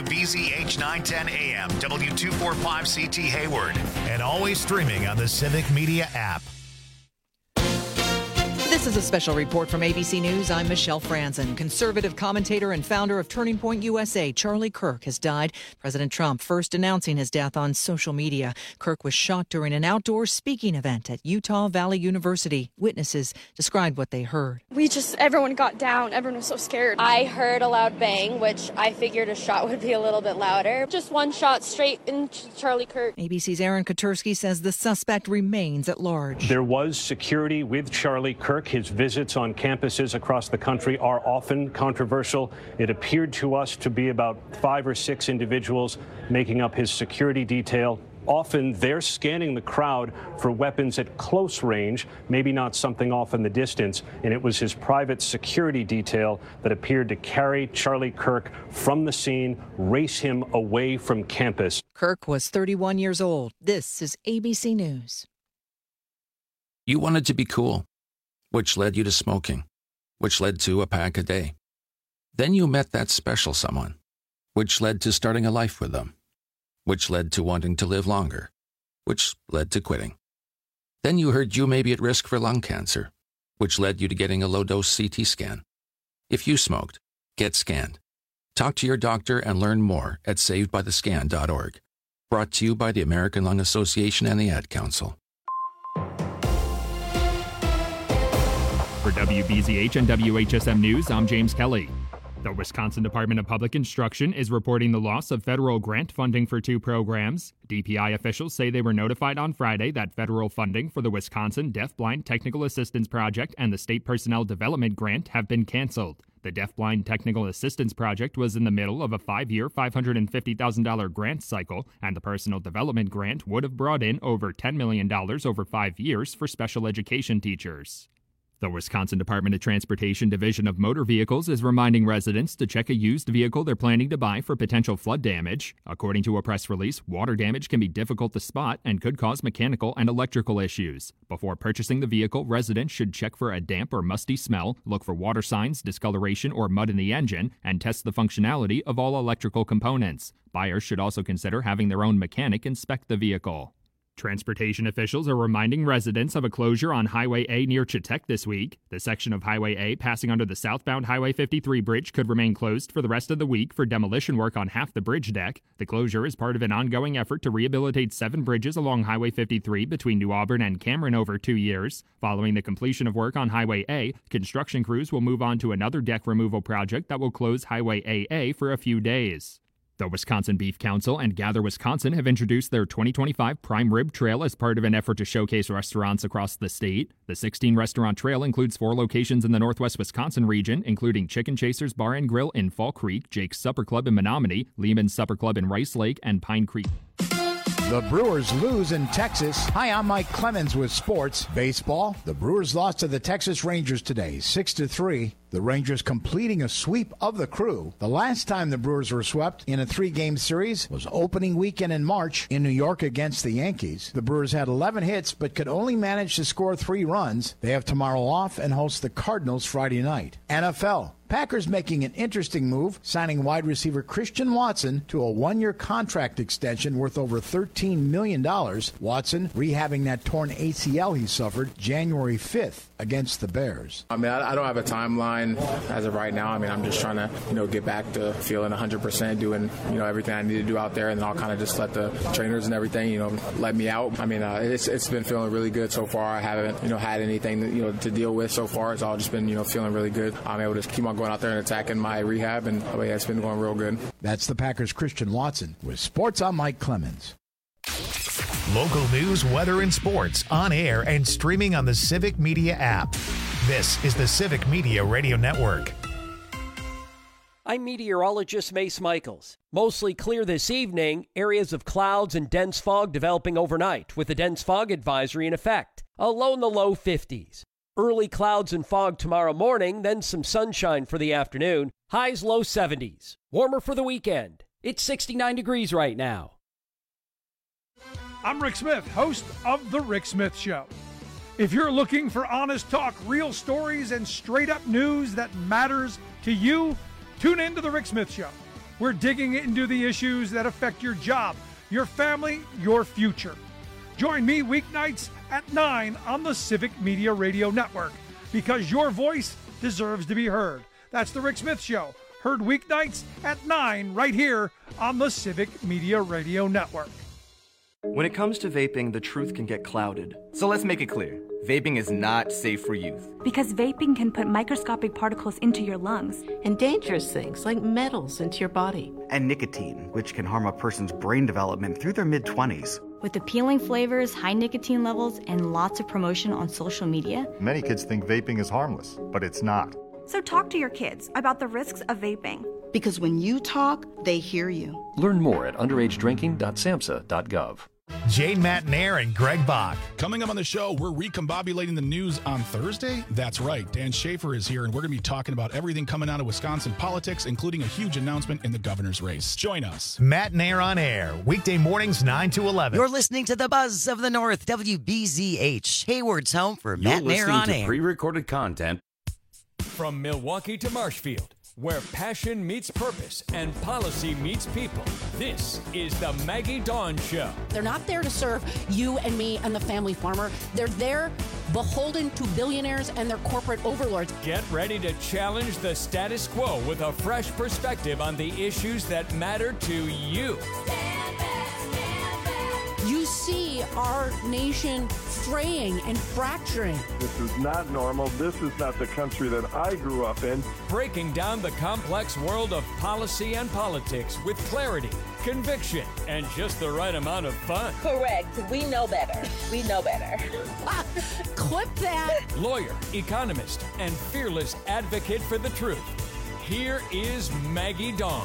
WBZH 910 AM, W245CT Hayward, and always streaming on the Civic Media app. This is a special report from ABC News. I'm Michelle Franzen. Conservative commentator and founder of Turning Point USA, Charlie Kirk, has died. President Trump first announcing his death on social media. Kirk was shot during an outdoor speaking event at Utah Valley University. Witnesses described what they heard. Everyone got down. Everyone was so scared. I heard a loud bang, which I figured a shot would be a little bit louder. Just one shot straight into Charlie Kirk. ABC's Aaron Katersky says the suspect remains at large. There was security with Charlie Kirk. His visits on campuses across the country are often controversial. It appeared to us to be about 5 or 6 individuals making up his security detail. Often they're scanning the crowd for weapons at close range, maybe not something off in the distance. And it was his private security detail that appeared to carry Charlie Kirk from the scene, race him away from campus. Kirk was 31 years old. This is ABC News. You wanted to be cool, which led you to smoking, which led to a pack a day. Then you met that special someone, which led to starting a life with them, which led to wanting to live longer, which led to quitting. Then you heard you may be at risk for lung cancer, which led you to getting a low-dose CT scan. If you smoked, get scanned. Talk to your doctor and learn more at savedbythescan.org. Brought to you by the American Lung Association and the Ad Council. For WBZH and WHSM News, I'm James Kelly. The Wisconsin Department of Public Instruction is reporting the loss of federal grant funding for 2 programs. DPI officials say they were notified on Friday that federal funding for the Wisconsin Deafblind Technical Assistance Project and the State Personnel Development Grant have been canceled. The Deafblind Technical Assistance Project was in the middle of a 5-year, $550,000 grant cycle, and the Personnel Development Grant would have brought in over $10 million over 5 years for special education teachers. The Wisconsin Department of Transportation Division of Motor Vehicles is reminding residents to check a used vehicle they're planning to buy for potential flood damage. According to a press release, water damage can be difficult to spot and could cause mechanical and electrical issues. Before purchasing the vehicle, residents should check for a damp or musty smell, look for water signs, discoloration, or mud in the engine, and test the functionality of all electrical components. Buyers should also consider having their own mechanic inspect the vehicle. Transportation officials are reminding residents of a closure on Highway A near Chetek this week. The section of Highway A passing under the southbound Highway 53 bridge could remain closed for the rest of the week for demolition work on half the bridge deck. The closure is part of an ongoing effort to rehabilitate 7 bridges along Highway 53 between New Auburn and Cameron over 2 years. Following the completion of work on Highway A, construction crews will move on to another deck removal project that will close Highway AA for a few days. The Wisconsin Beef Council and Gather Wisconsin have introduced their 2025 Prime Rib Trail as part of an effort to showcase restaurants across the state. The 16-restaurant trail includes 4 locations in the northwest Wisconsin region, including Chicken Chasers Bar and Grill in Fall Creek, Jake's Supper Club in Menominee, Lehman's Supper Club in Rice Lake, and Pine Creek. The Brewers lose in Texas. Hi, I'm Mike Clemens with sports. Baseball, the Brewers lost to the Texas Rangers today, 6-3. The Rangers completing a sweep of the Crew. The last time the Brewers were swept in a 3-game series was opening weekend in March in New York against the Yankees. The Brewers had 11 hits but could only manage to score 3 runs. They have tomorrow off and host the Cardinals Friday night. NFL. Packers making an interesting move, signing wide receiver Christian Watson to a 1-year contract extension worth over $13 million. Watson rehabbing that torn ACL he suffered January 5th against the Bears. I don't have a timeline as of right now. I'm just trying to, get back to feeling 100%, doing, everything I need to do out there, and then I'll kind of just let the trainers and everything, let me out. It's been feeling really good so far. I haven't, had anything, to deal with so far. It's all just been, feeling really good. I'm able to keep on going out there and attacking my rehab, and it's been going real good. That's the Packers' Christian Watson. With sports, I'm Mike Clemens. Local news, weather, and sports on air and streaming on the Civic Media app. This is the Civic Media Radio Network. I'm meteorologist Mace Michaels. Mostly clear this evening, areas of clouds and dense fog developing overnight with a dense fog advisory in effect. A low in the low 50s. Early clouds and fog tomorrow morning, then some sunshine for the afternoon. Highs low 70s. Warmer for the weekend. It's 69 degrees right now. I'm Rick Smith, host of The Rick Smith Show. If you're looking for honest talk, real stories, and straight-up news that matters to you, tune in to The Rick Smith Show. We're digging into the issues that affect your job, your family, your future. Join me weeknights at 9 on the Civic Media Radio Network, because your voice deserves to be heard. That's The Rick Smith Show, heard weeknights at 9 right here on the Civic Media Radio Network. When it comes to vaping, the truth can get clouded. So let's make it clear. Vaping is not safe for youth. Because vaping can put microscopic particles into your lungs. And dangerous things like metals into your body. And nicotine, which can harm a person's brain development through their mid-20s. With appealing flavors, high nicotine levels, and lots of promotion on social media, many kids think vaping is harmless, but it's not. So talk to your kids about the risks of vaping. Because when you talk, they hear you. Learn more at underagedrinking.samhsa.gov. Jane Matenaer and Greg Bach. Coming up on the show, we're recombobulating the news on Thursday. That's right. Dan Schaefer is here, and we're going to be talking about everything coming out of Wisconsin politics, including a huge announcement in the governor's race. Join us. Matenaer on air, weekday mornings 9 to 11. You're listening to the Buzz of the North, WBZH. Hayward's home for Matenaer on air. Pre-recorded content. From Milwaukee to Marshfield, where passion meets purpose and policy meets people. This is the Maggie Dawn Show. They're not there to serve you and me and the family farmer. They're there beholden to billionaires and their corporate overlords. Get ready to challenge the status quo with a fresh perspective on the issues that matter to you. You see our nation fraying and fracturing. This is not normal. This is not the country that I grew up in. Breaking down the complex world of policy and politics with clarity, conviction, and just the right amount of fun. Correct. We know better. We know better. Clip that. Lawyer, economist, and fearless advocate for the truth. Here is Maggie Dawn.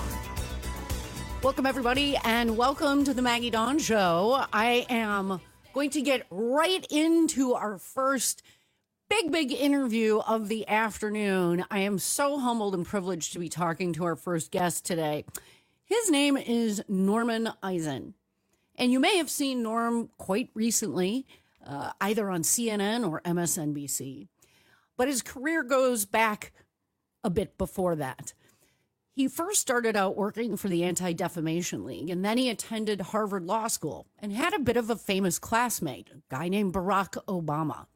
Welcome, everybody, and welcome to the Maggie Dawn Show. I am going to get right into our first big interview of the afternoon. I am so humbled and privileged to be talking to our first guest today. His name is Norman Eisen, and you may have seen Norm quite recently, either on CNN or MSNBC, but his career goes back a bit before that. He first started out working for the Anti-Defamation League, and then he attended Harvard Law School and had a bit of a famous classmate, a guy named Barack Obama.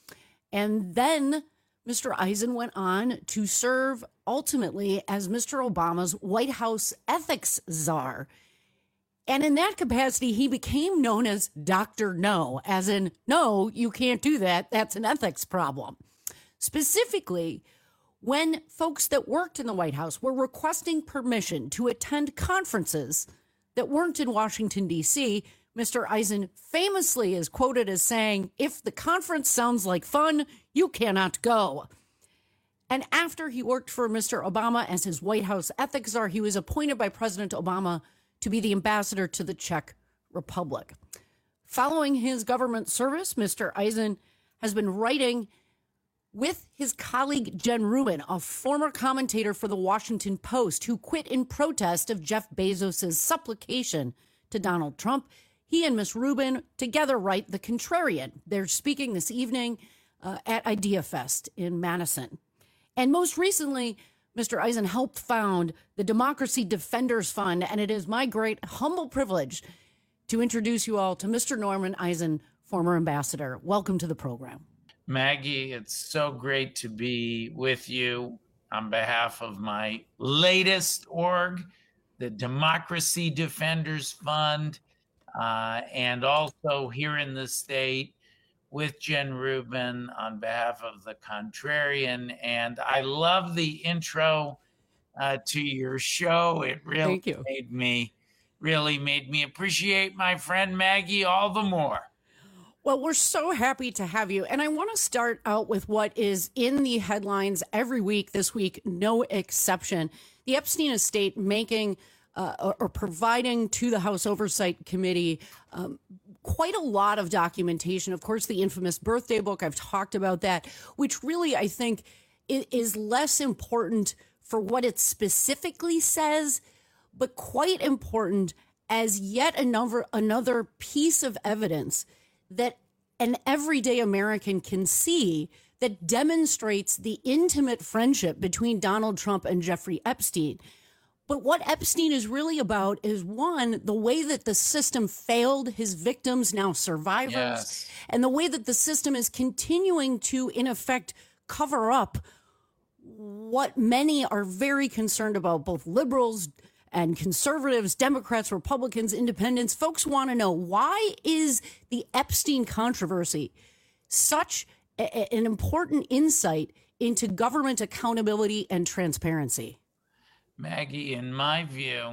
And then Mr. Eisen went on to serve ultimately as Mr. Obama's White House ethics czar. And in that capacity, he became known as Dr. No, as in, no, you can't do that. That's an ethics problem. Specifically, when folks that worked in the White House were requesting permission to attend conferences that weren't in Washington, D.C., Mr. Eisen famously is quoted as saying, if the conference sounds like fun, you cannot go. And after he worked for Mr. Obama as his White House ethics czar, he was appointed by President Obama to be the ambassador to the Czech Republic. Following his government service, Mr. Eisen has been writing with his colleague Jen Rubin, a former commentator for the Washington Post, who quit in protest of Jeff Bezos' supplication to Donald Trump. He and Ms. Rubin together write The Contrarian. They're speaking this evening at IdeaFest in Madison. And most recently, Mr. Eisen helped found the Democracy Defenders Fund, and it is my great humble privilege to introduce you all to Mr. Norman Eisen, former ambassador. Welcome to the program. Maggie, it's so great to be with you on behalf of my latest org, the Democracy Defenders Fund, and also here in the state with Jen Rubin on behalf of the Contrarian. And I love the intro to your show. It really made me appreciate my friend Maggie all the more. Well, we're so happy to have you. And I want to start out with what is in the headlines every week, this week, no exception. The Epstein estate making or providing to the House Oversight Committee quite a lot of documentation. Of course, the infamous birthday book, I've talked about that, which really, I think, is less important for what it specifically says, but quite important as yet another piece of evidence that an everyday American can see that demonstrates the intimate friendship between Donald Trump and Jeffrey Epstein. But what Epstein is really about is, one, the way that the system failed his victims, now survivors, Yes. and the way that the system is continuing to, in effect, cover up what many are very concerned about, both liberals and conservatives, Democrats, Republicans, independents. Folks want to know, why is the Epstein controversy such an important insight into government accountability and transparency? Maggie, in my view,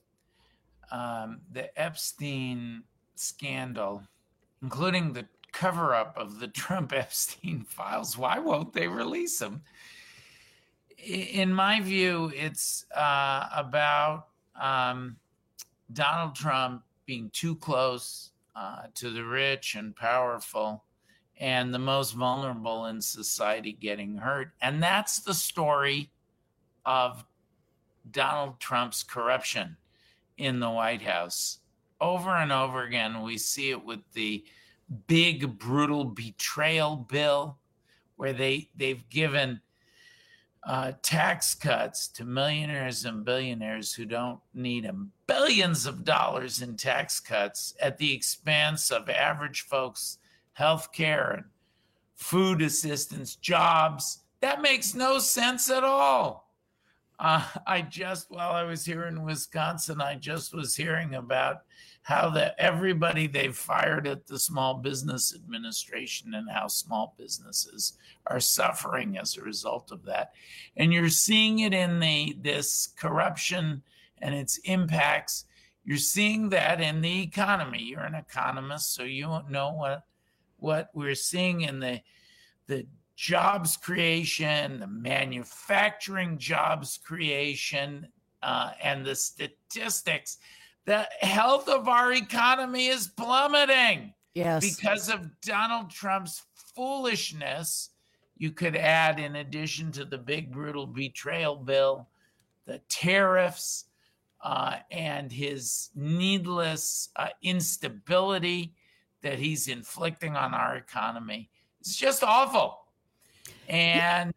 the Epstein scandal, including the cover-up of the Trump-Epstein files, why won't they release them? In my view, it's about Donald Trump being too close to the rich and powerful, and the most vulnerable in society getting hurt. And that's the story of Donald Trump's corruption in the White House. Over and over again, we see it with the big, brutal betrayal bill, where they've given tax cuts to millionaires and billionaires who don't need them, billions of dollars in tax cuts at the expense of average folks' health care and food assistance, jobs. That makes no sense at all. While I was here in Wisconsin, I just was hearing about how everybody they've fired at the Small Business Administration and how small businesses are suffering as a result of that. And you're seeing it in this corruption and its impacts. You're seeing that in the economy. You're an economist, so you know what we're seeing in the jobs creation, the manufacturing jobs creation, and the statistics. The health of our economy is plummeting. Yes. Because of Donald Trump's foolishness. You could add, in addition to the big, brutal betrayal bill, the tariffs and his needless instability that he's inflicting on our economy. It's just awful. And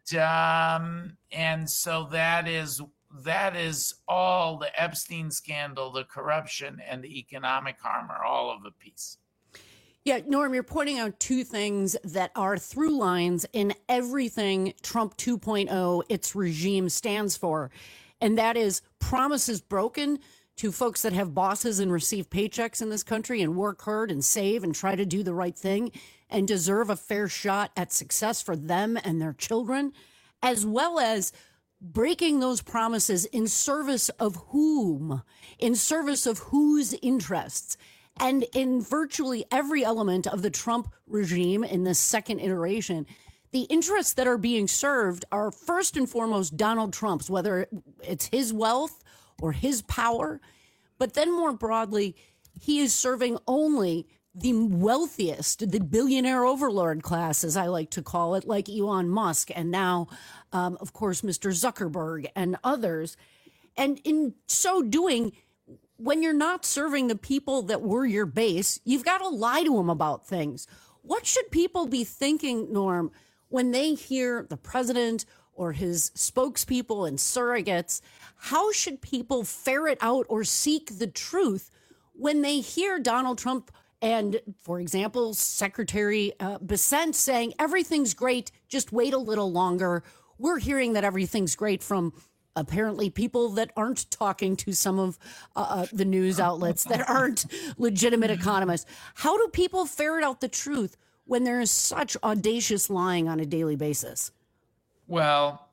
so that is all. The Epstein scandal, the corruption, and the economic harm are all of a piece. Yeah, Norm, you're pointing out two things that are through lines in everything Trump 2.0, its regime, stands for. And that is promises broken to folks that have bosses and receive paychecks in this country and work hard and save and try to do the right thing and deserve a fair shot at success for them and their children, as well as breaking those promises in service of whom, in service of whose interests. And in virtually every element of the Trump regime in this second iteration, the interests that are being served are first and foremost Donald Trump's, whether it's his wealth or his power. But then more broadly, he is serving only the wealthiest, the billionaire overlord class, as I like to call it, like Elon Musk, and now, of course, Mr. Zuckerberg and others. And in so doing, when you're not serving the people that were your base, you've got to lie to them about things. What should people be thinking, Norm, when they hear the president or his spokespeople and surrogates? How should people ferret out or seek the truth when they hear Donald Trump and, for example, Secretary Bessent saying everything's great, just wait a little longer? We're hearing that everything's great from apparently people that aren't talking to some of the news outlets that aren't legitimate economists. How do people ferret out the truth when there is such audacious lying on a daily basis? Well,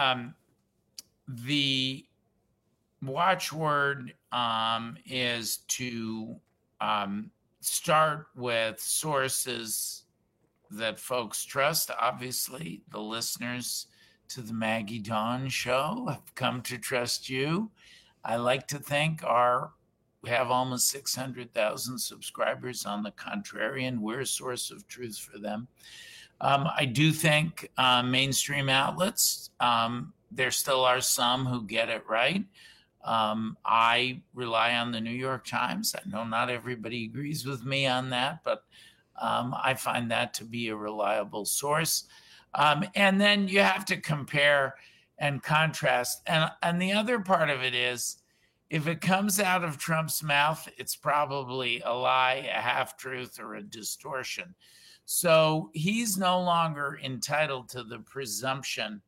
the watchword is to start with sources that folks trust. Obviously, the listeners to the Maggie Dawn Show have come to trust you. I like to think we have almost 600,000 subscribers on the Contrarian. We're a source of truth for them. I do think mainstream outlets, there still are some who get it right. I rely on the New York Times. I know not everybody agrees with me on that, but I find that to be a reliable source. And then you have to compare and contrast. And the other part of it is, if it comes out of Trump's mouth, it's probably a lie, a half-truth, or a distortion. So he's no longer entitled to the presumption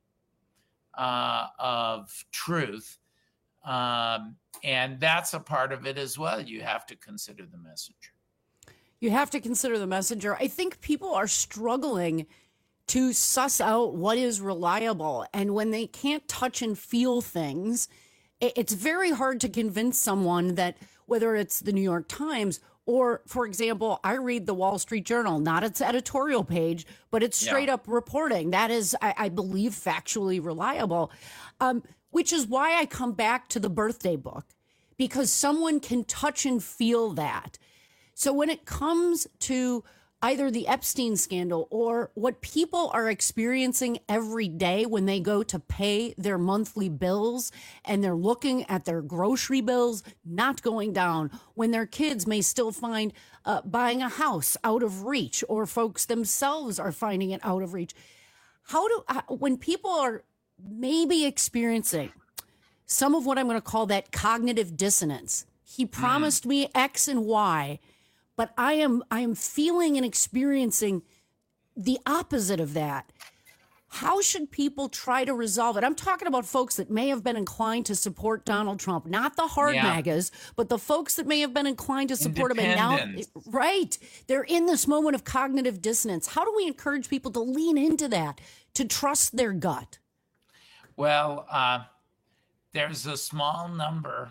of truth. And that's a part of it as well. You have to consider the messenger. You have to consider the messenger. I think people are struggling to suss out what is reliable. And when they can't touch and feel things, it's very hard to convince someone that, whether it's the New York Times or, for example, I read the Wall Street Journal, not its editorial page, but it's straight up reporting. That is, I believe, factually reliable, which is why I come back to the birthday book, because someone can touch and feel that. So when it comes to either the Epstein scandal or what people are experiencing every day when they go to pay their monthly bills and they're looking at their grocery bills not going down, when their kids may still find buying a house out of reach, or folks themselves are finding it out of reach. When people are maybe experiencing some of what I'm going to call that cognitive dissonance, he promised me X and Y, but I am feeling and experiencing the opposite of that. How should people try to resolve it? I'm talking about folks that may have been inclined to support Donald Trump, not the hard MAGAs, but the folks that may have been inclined to support him. And now, right, they're in this moment of cognitive dissonance. How do we encourage people to lean into that, to trust their gut? Well, there's a small number,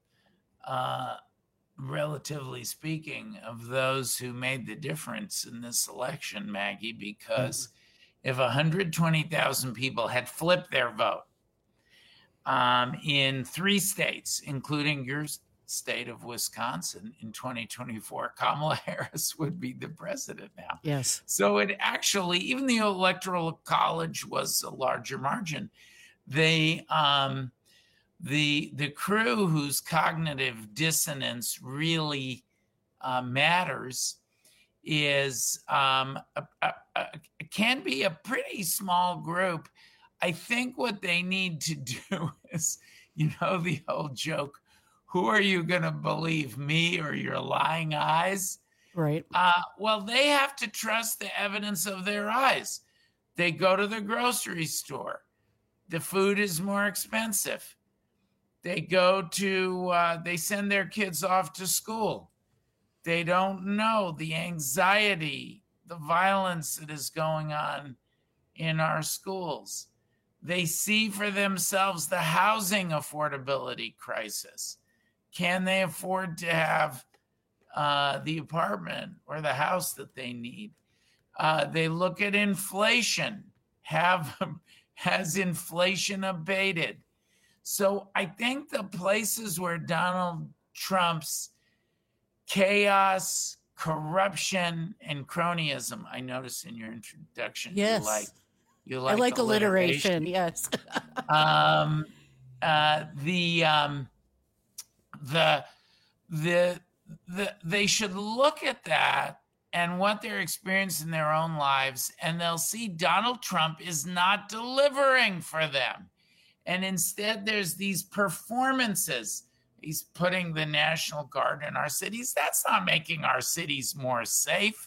relatively speaking, of those who made the difference in this election, Maggie, because if 120,000 people had flipped their vote in 3 states, including your state of Wisconsin, in 2024, Kamala Harris would be the president now. Yes. So it actually, even the Electoral College was a larger margin. The crew whose cognitive dissonance really matters is can be a pretty small group. I think what they need to do is, the old joke, who are you going to believe, me or your lying eyes? Right. Well, they have to trust the evidence of their eyes. They go to the grocery store. The food is more expensive. They they send their kids off to school. They don't know the anxiety, the violence that is going on in our schools. They see for themselves the housing affordability crisis. Can they afford to have the apartment or the house that they need? They look at inflation. Has inflation abated? So I think the places where Donald Trump's chaos, corruption, and cronyism, I noticed in your introduction, yes, you like I like alliteration. Yes. They should look at that and what they're experiencing in their own lives, and they'll see Donald Trump is not delivering for them. And instead, there's these performances. He's putting the National Guard in our cities. That's not making our cities more safe.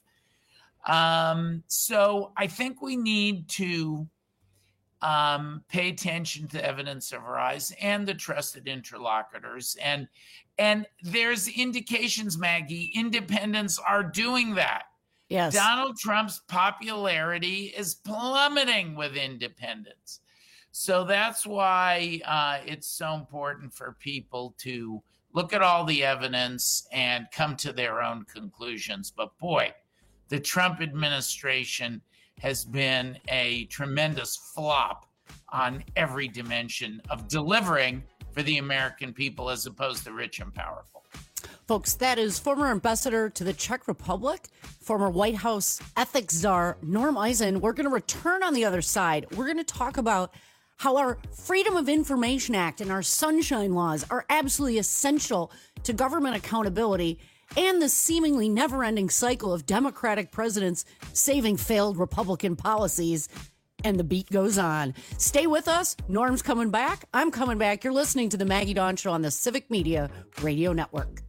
So I think we need to pay attention to the evidence of our eyes and the trusted interlocutors. And there's indications, Maggie, independents are doing that. Yes. Donald Trump's popularity is plummeting with independents. So that's why it's so important for people to look at all the evidence and come to their own conclusions. But boy, the Trump administration has been a tremendous flop on every dimension of delivering for the American people as opposed to rich and powerful. Folks, that is former ambassador to the Czech Republic, former White House ethics czar, Norm Eisen. We're going to return on the other side. We're going to talk about how our Freedom of Information Act and our sunshine laws are absolutely essential to government accountability and the seemingly never-ending cycle of Democratic presidents saving failed Republican policies. and the beat goes on. Stay with us. Norm's coming back. I'm coming back. You're listening to the Maggie Dawn Show on the Civic Media Radio Network.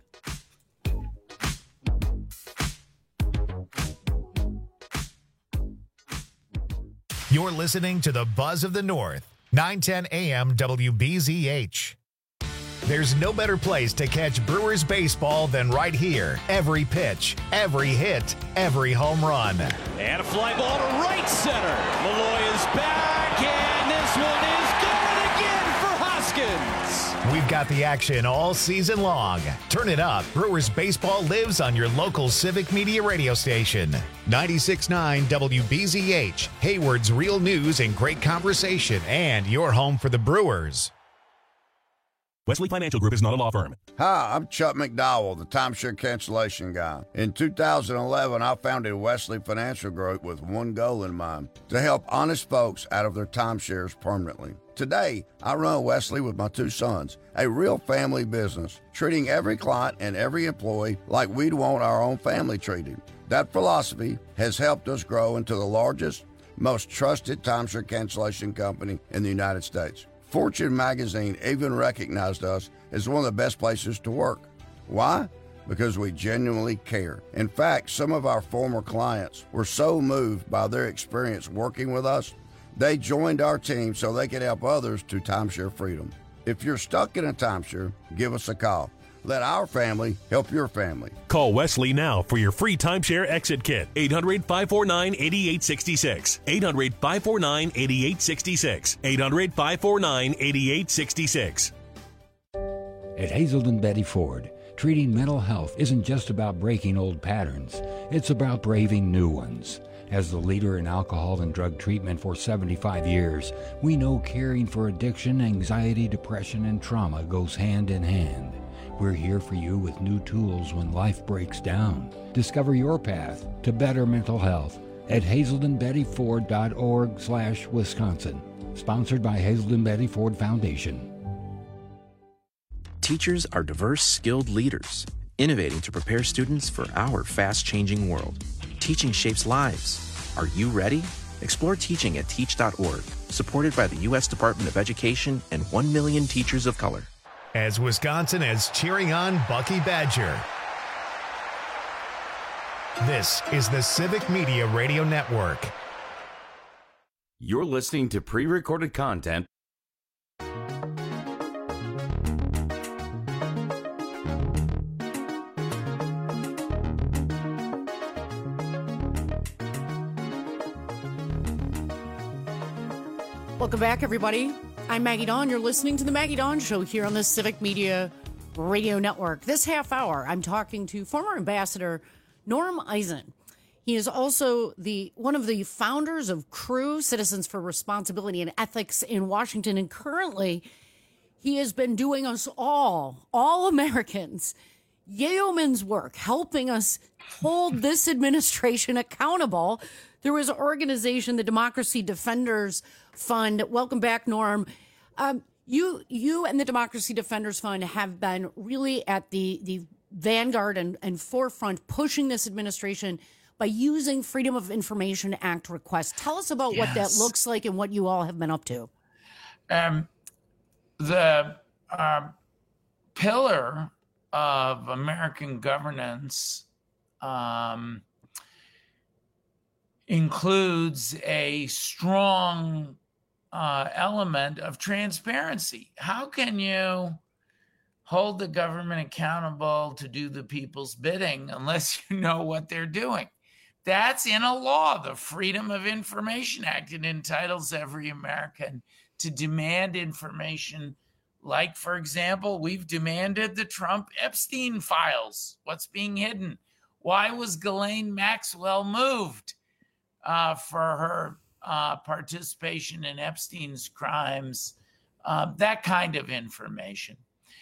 You're listening to the Buzz of the North, 910 AM WBZH. There's no better place to catch Brewers baseball than right here. Every pitch, every hit, every home run. And a fly ball to right center. Malloy is back, and this one is good again for Hoskins. We've got the action all season long. Turn it up. Brewers baseball lives on your local Civic Media radio station. 96.9 WBZH, Hayward's real news and great conversation, and your home for the Brewers. Wesley Financial Group is not a law firm. Hi, I'm Chuck McDowell, the timeshare cancellation guy. In 2011, I founded Wesley Financial Group with one goal in mind, to help honest folks out of their timeshares permanently. Today, I run Wesley with my two sons, a real family business, treating every client and every employee like we'd want our own family treated. That philosophy has helped us grow into the largest, most trusted timeshare cancellation company in the United States. Fortune magazine even recognized us as one of the best places to work. Why? Because we genuinely care. In fact, some of our former clients were so moved by their experience working with us, they joined our team so they could help others to timeshare freedom. If you're stuck in a timeshare, give us a call. Let our family help your family. Call Wesley now for your free timeshare exit kit. 800-549-8866. 800-549-8866. 800-549-8866. At Hazelden Betty Ford, treating mental health isn't just about breaking old patterns. It's about braving new ones. As the leader in alcohol and drug treatment for 75 years, we know caring for addiction, anxiety, depression, and trauma goes hand in hand. We're here for you with new tools when life breaks down. Discover your path to better mental health at hazeldenbettyford.org/Wisconsin. Sponsored by Hazelden Betty Ford Foundation. Teachers are diverse, skilled leaders, innovating to prepare students for our fast-changing world. Teaching shapes lives. Are you ready? Explore teaching at teach.org, supported by the U.S. Department of Education and 1 million teachers of color. As Wisconsin is cheering on Bucky Badger. This is the Civic Media Radio Network. You're listening to pre-recorded content. Welcome back, everybody. I'm Maggie Dawn. You're listening to the Maggie Dawn Show here on the Civic Media Radio Network. This half hour, I'm talking to former Ambassador Norm Eisen. He is also one of the founders of CREW, Citizens for Responsibility and Ethics in Washington. And currently, he has been doing us all Americans, yeoman's work, helping us hold this administration accountable through his organization, the Democracy Defenders Fund. Welcome back, Norm. You and the Democracy Defenders Fund have been really at the vanguard and forefront pushing this administration by using Freedom of Information Act requests. Tell us about what that looks like and what you all have been up to. The pillar of American governance includes a strong element of transparency. How can you hold the government accountable to do the people's bidding unless you know what they're doing? That's in a law, the Freedom of Information Act. It entitles every American to demand information. Like, for example, we've demanded the Trump Epstein files. What's being hidden? Why was Ghislaine Maxwell moved for her participation in Epstein's crimes? That kind of information.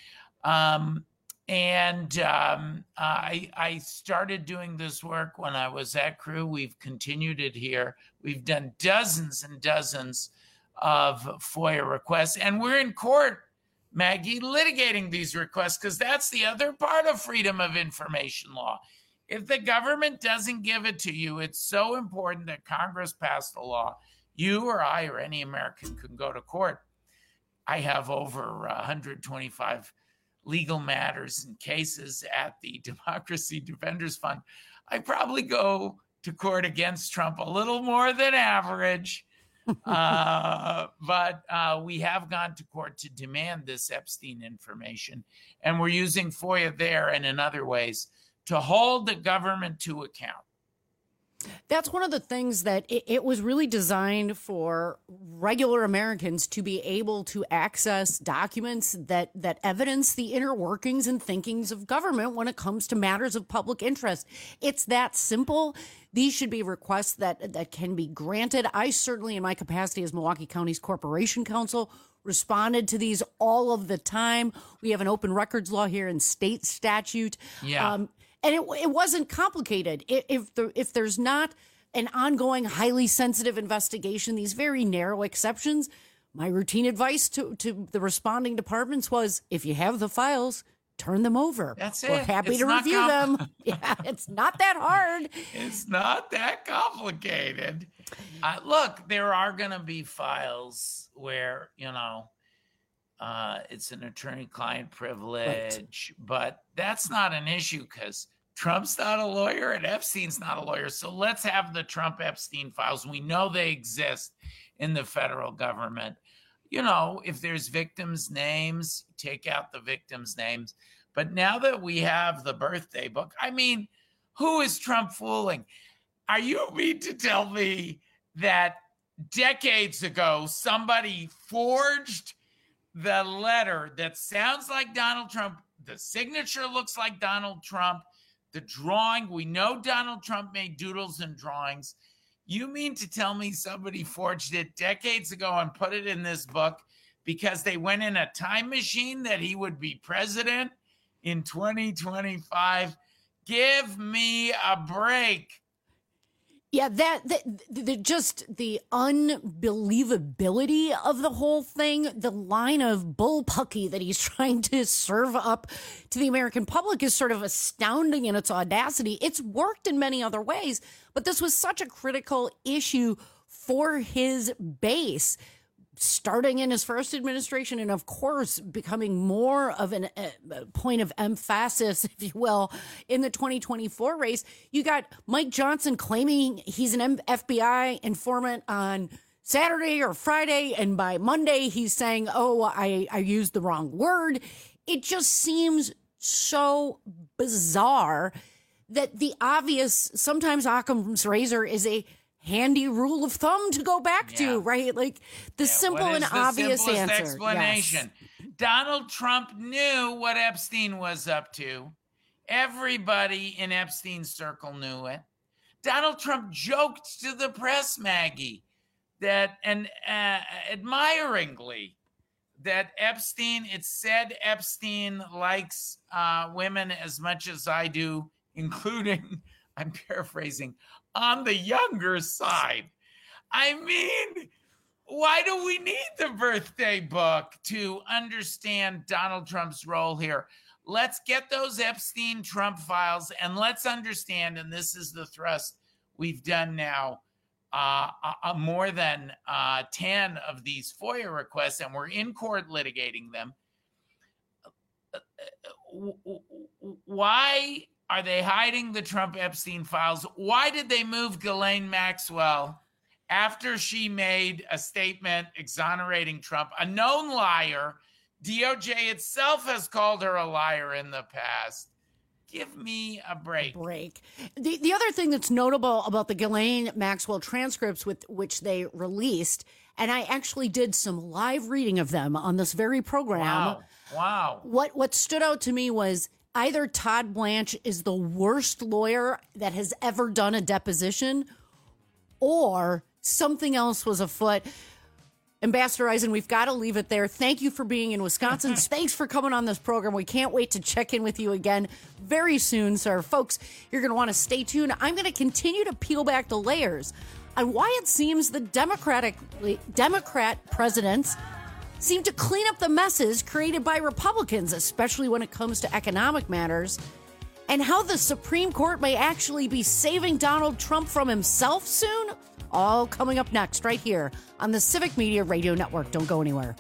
I started doing this work when I was at CREW. We've continued it here. We've done dozens and dozens of FOIA requests, and we're in court, Maggie, litigating these requests, because that's the other part of Freedom of Information law. If the government doesn't give it to you, it's so important that Congress passed a law. You or I or any American can go to court. I have over 125 legal matters and cases at the Democracy Defenders Fund. I probably go to court against Trump a little more than average. But we have gone to court to demand this Epstein information. And we're using FOIA there and in other ways to hold the government to account. That's one of the things that it was really designed for regular Americans to be able to access documents that evidence the inner workings and thinkings of government when it comes to matters of public interest. It's that simple. These should be requests that can be granted. I certainly, in my capacity as Milwaukee County's Corporation Counsel, responded to these all of the time. We have an open records law here and state statute. Yeah. And it wasn't complicated. If there's not an ongoing, highly sensitive investigation, these very narrow exceptions, my routine advice to the responding departments was, if you have the files, turn them over. That's it. We're happy to review them. Yeah, it's not that hard. It's not that complicated. Look, there are going to be files where, it's an attorney-client privilege, but that's not an issue because Trump's not a lawyer and Epstein's not a lawyer. So let's have the Trump-Epstein files. We know they exist in the federal government. If there's victims' names, take out the victims' names. But now that we have the birthday book, who is Trump fooling? Are you mean to tell me that decades ago somebody forged the letter that sounds like Donald Trump, the signature looks like Donald Trump, the drawing, we know Donald Trump made doodles and drawings. You mean to tell me somebody forged it decades ago and put it in this book because they went in a time machine that he would be president in 2025? Give me a break. Yeah, just the unbelievability of the whole thing, the line of bullpucky that he's trying to serve up to the American public is sort of astounding in its audacity. It's worked in many other ways, but this was such a critical issue for his base, starting in his first administration and, of course, becoming more of a point of emphasis, if you will, in the 2024 race. You got Mike Johnson claiming he's an FBI informant on Saturday or Friday, and by Monday he's saying, I used the wrong word. It just seems so bizarre that the obvious, sometimes Occam's razor is a handy rule of thumb to go back to, right? Like the simple and obvious answer. Explanation. Yes. Donald Trump knew what Epstein was up to. Everybody in Epstein's circle knew it. Donald Trump joked to the press, Maggie, that admiringly that Epstein, it said Epstein likes women as much as I do, including, I'm paraphrasing, on the younger side. Why do we need the birthday book to understand Donald Trump's role here? Let's get those Epstein Trump files and let's understand, and this is the thrust we've done now, more than 10 of these FOIA requests, and we're in court litigating them. Why are they hiding the Trump Epstein files? Why did they move Ghislaine Maxwell after she made a statement exonerating Trump, a known liar? DOJ itself has called her a liar in the past. Give me a break. The other thing that's notable about the Ghislaine Maxwell transcripts with which they released, and I actually did some live reading of them on this very program. Wow. What stood out to me was either Todd Blanche is the worst lawyer that has ever done a deposition, or something else was afoot. Ambassador Eisen, we've got to leave it there. Thank you for being in Wisconsin. Thanks for coming on this program. We can't wait to check in with you again very soon, sir. Folks, you're going to want to stay tuned. I'm going to continue to peel back the layers on why it seems the Democrat presidents seem to clean up the messes created by Republicans, especially when it comes to economic matters, and how the Supreme Court may actually be saving Donald Trump from himself soon. All coming up next right here on the Civic Media Radio Network. Don't go anywhere.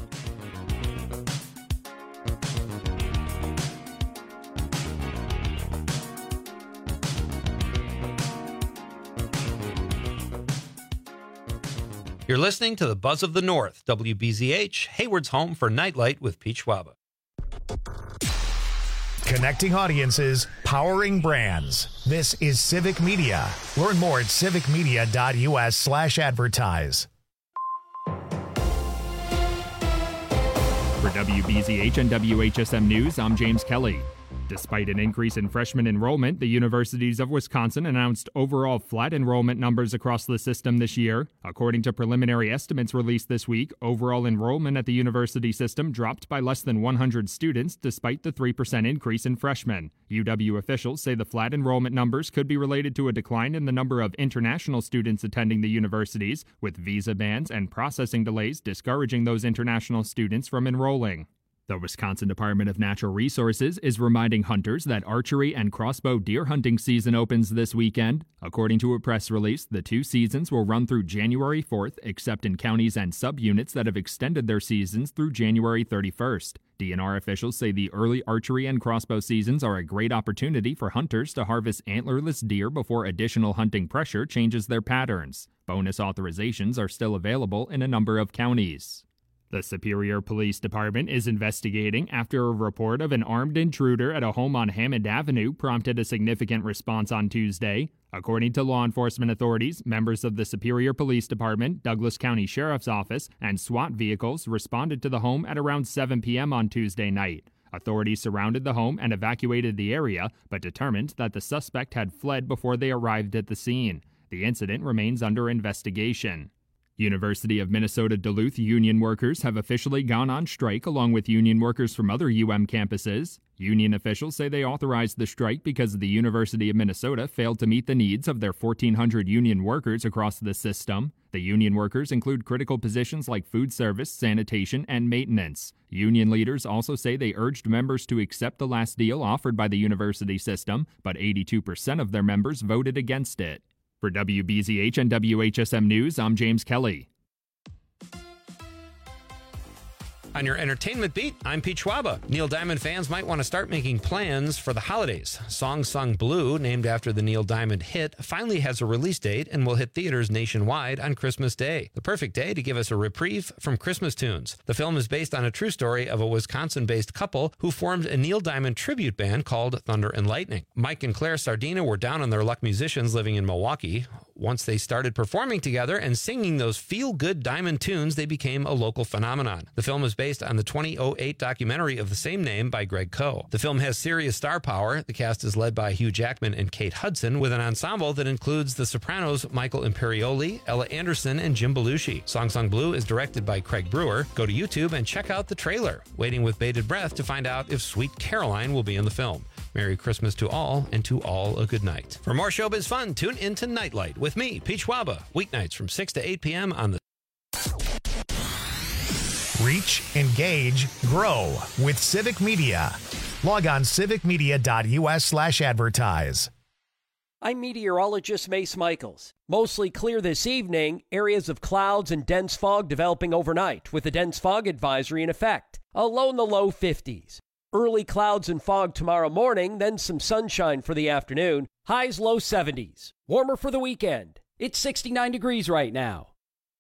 You're listening to the Buzz of the North, WBZH, Hayward's home for Nightlight with Pete Schwaba. Connecting audiences, powering brands. This is Civic Media. Learn more at civicmedia.us/advertise. For WBZH and WHSM News, I'm James Kelly. Despite an increase in freshman enrollment, the universities of Wisconsin announced overall flat enrollment numbers across the system this year. According to preliminary estimates released this week, overall enrollment at the university system dropped by less than 100 students despite the 3% increase in freshmen. UW officials say the flat enrollment numbers could be related to a decline in the number of international students attending the universities, with visa bans and processing delays discouraging those international students from enrolling. The Wisconsin Department of Natural Resources is reminding hunters that archery and crossbow deer hunting season opens this weekend. According to a press release, the two seasons will run through January 4th, except in counties and subunits that have extended their seasons through January 31st. DNR officials say the early archery and crossbow seasons are a great opportunity for hunters to harvest antlerless deer before additional hunting pressure changes their patterns. Bonus authorizations are still available in a number of counties. The Superior Police Department is investigating after a report of an armed intruder at a home on Hammond Avenue prompted a significant response on Tuesday. According to law enforcement authorities, members of the Superior Police Department, Douglas County Sheriff's Office, and SWAT vehicles responded to the home at around 7 p.m. on Tuesday night. Authorities surrounded the home and evacuated the area, but determined that the suspect had fled before they arrived at the scene. The incident remains under investigation. University of Minnesota Duluth union workers have officially gone on strike along with union workers from other UM campuses. Union officials say they authorized the strike because the University of Minnesota failed to meet the needs of their 1,400 union workers across the system. The union workers include critical positions like food service, sanitation, and maintenance. Union leaders also say they urged members to accept the last deal offered by the university system, but 82% of their members voted against it. For WBZH and WHSM News, I'm James Kelly. On your entertainment beat, I'm Pete Schwaba. Neil Diamond fans might want to start making plans for the holidays. Song Sung Blue, named after the Neil Diamond hit, finally has a release date and will hit theaters nationwide on Christmas Day. The perfect day to give us a reprieve from Christmas tunes. The film is based on a true story of a Wisconsin-based couple who formed a Neil Diamond tribute band called Thunder and Lightning. Mike and Claire Sardina were down on their luck musicians living in Milwaukee. Once they started performing together and singing those feel-good Diamond tunes, they became a local phenomenon. The film is based on the 2008 documentary of the same name by Greg Coe. The film has serious star power. The cast is led by Hugh Jackman and Kate Hudson, with an ensemble that includes the sopranos Michael Imperioli, Ella Anderson, and Jim Belushi. Song Sung Blue is directed by Craig Brewer. Go to YouTube and check out the trailer. Waiting with bated breath to find out if Sweet Caroline will be in the film. Merry Christmas to all, and to all a good night. For more showbiz fun, tune into Nightlight with me, Pete Schwaba, weeknights from 6 to 8 p.m. on the Reach, engage, grow with Civic Media. Log on civicmedia.us/advertise. I'm meteorologist Mace Michaels. Mostly clear this evening, areas of clouds and dense fog developing overnight with a dense fog advisory in effect. A low in the low 50s. Early clouds and fog tomorrow morning, then some sunshine for the afternoon. Highs low 70s. Warmer for the weekend. It's 69 degrees right now.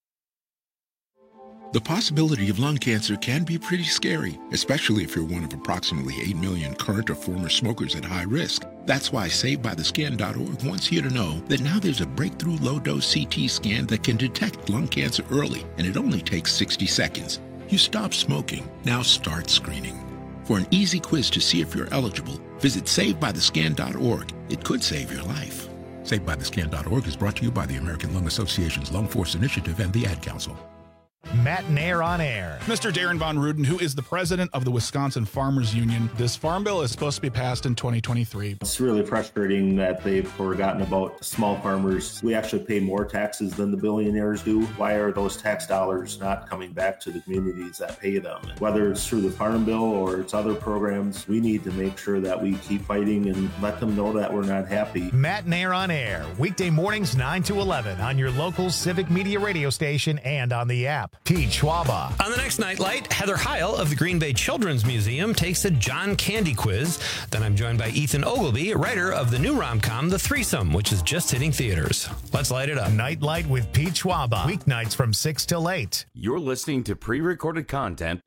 The possibility of lung cancer can be pretty scary, especially if you're one of approximately 8 million current or former smokers at high risk. That's why SaveByTheScan.org wants you to know that now there's a breakthrough low-dose CT scan that can detect lung cancer early, and it only takes 60 seconds. You stop smoking, now start screening. For an easy quiz to see if you're eligible, visit SaveByTheScan.org. It could save your life. SaveByTheScan.org is brought to you by the American Lung Association's Lung Force Initiative and the Ad Council. Matt Nair on Air. Mr. Darren Von Ruden, who is the president of the Wisconsin Farmers Union. This farm bill is supposed to be passed in 2023. It's really frustrating that they've forgotten about small farmers. We actually pay more taxes than the billionaires do. Why are those tax dollars not coming back to the communities that pay them? Whether it's through the farm bill or it's other programs, we need to make sure that we keep fighting and let them know that we're not happy. Matt Nair on Air, weekday mornings 9 to 11 on your local Civic Media radio station and on the app. Pete Schwaba. On the next Nightlight, Heather Heil of the Green Bay Children's Museum takes a John Candy quiz. Then I'm joined by Ethan Ogilvy, writer of the new rom-com, The Threesome, which is just hitting theaters. Let's light it up. Nightlight with Pete Schwaba. Weeknights from 6 till 8. You're listening to pre-recorded content.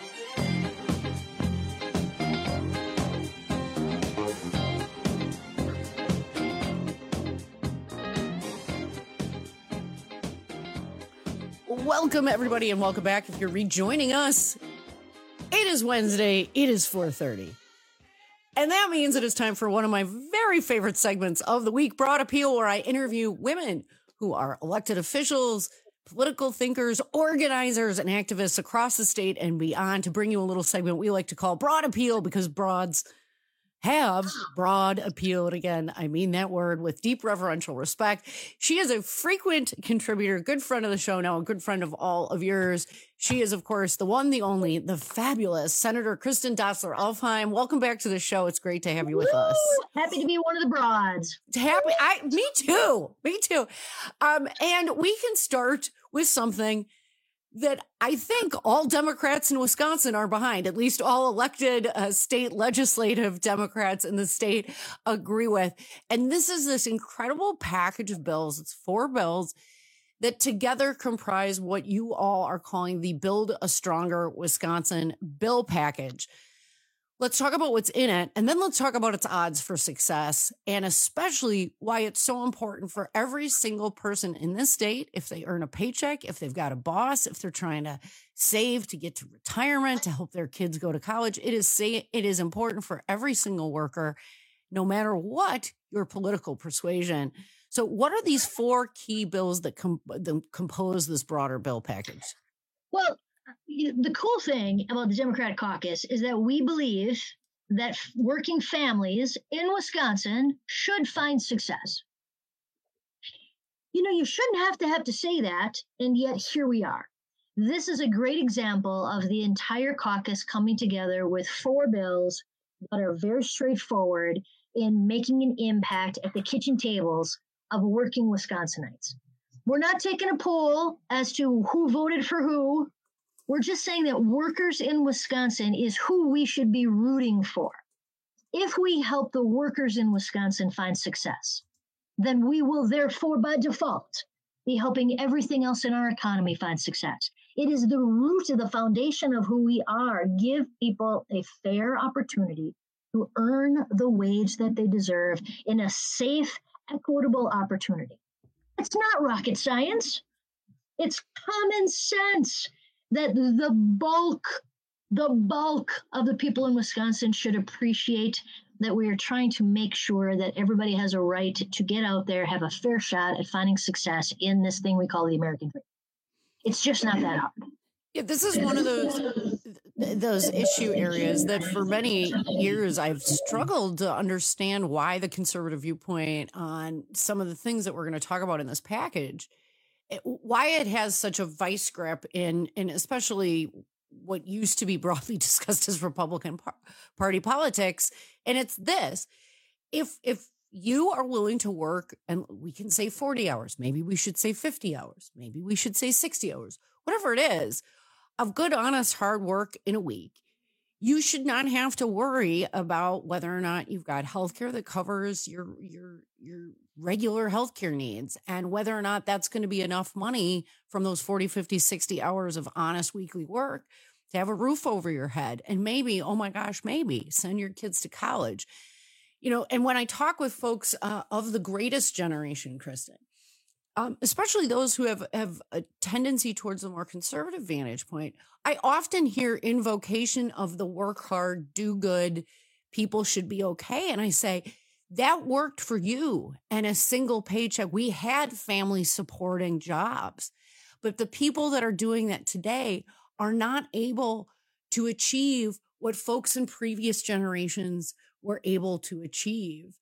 Welcome, everybody, and welcome back. If you're rejoining us, it is Wednesday. It is 4:30. And that means it is time for one of my very favorite segments of the week, Broad Appeal, where I interview women who are elected officials, political thinkers, organizers, and activists across the state and beyond to bring you a little segment we like to call Broad Appeal, because broads have broad appeal. And again, I mean that word with deep reverential respect. She is a frequent contributor, good friend of the show, now a good friend of all of yours. She is, of course, the one, the only, the fabulous Senator Kristen Dotzler-Elfheim. Welcome back to the show. It's great to have you with us. Happy to be one of the broads. Me too. And we can start with something that I think all Democrats in Wisconsin are behind, at least all elected state legislative Democrats in the state agree with. And this is this incredible package of bills. It's 4 bills that together comprise what you all are calling the Build a Stronger Wisconsin bill package. Let's talk about what's in it, and then let's talk about its odds for success, and especially why it's so important for every single person in this state, if they earn a paycheck, if they've got a boss, if they're trying to save to get to retirement, to help their kids go to college. It is important for every single worker, no matter what your political persuasion. So what are these 4 key bills that compose this broader bill package? Well, the cool thing about the Democratic caucus is that we believe that working families in Wisconsin should find success. You know, you shouldn't have to say that, and yet here we are. This is a great example of the entire caucus coming together with 4 bills that are very straightforward in making an impact at the kitchen tables of working Wisconsinites. We're not taking a poll as to who voted for who. We're just saying that workers in Wisconsin is who we should be rooting for. If we help the workers in Wisconsin find success, then we will therefore, by default, be helping everything else in our economy find success. It is the root of the foundation of who we are. Give people a fair opportunity to earn the wage that they deserve in a safe, equitable opportunity. It's not rocket science. It's common sense that the bulk of the people in Wisconsin should appreciate that we are trying to make sure that everybody has a right to get out there, have a fair shot at finding success in this thing we call the American dream. It's just not that hard. Yeah, this is one of those issue areas that for many years I've struggled to understand why the conservative viewpoint on some of the things that we're going to talk about in this package, why it has such a vice grip in especially what used to be broadly discussed as Republican Party politics. And it's this: if you are willing to work, and we can say 40 hours, maybe we should say 50 hours, maybe we should say 60 hours, whatever it is, of good, honest, hard work in a week, you should not have to worry about whether or not you've got healthcare that covers your regular healthcare needs, and whether or not that's going to be enough money from those 40, 50, 60 hours of honest weekly work to have a roof over your head. And maybe, oh my gosh, maybe send your kids to college. You know, and when I talk with folks of the greatest generation, Kristen, especially those who have a tendency towards a more conservative vantage point, I often hear invocation of the work hard, do good, people should be okay. And I say, that worked for you and a single paycheck. We had family supporting jobs. But the people that are doing that today are not able to achieve what folks in previous generations were able to achieve.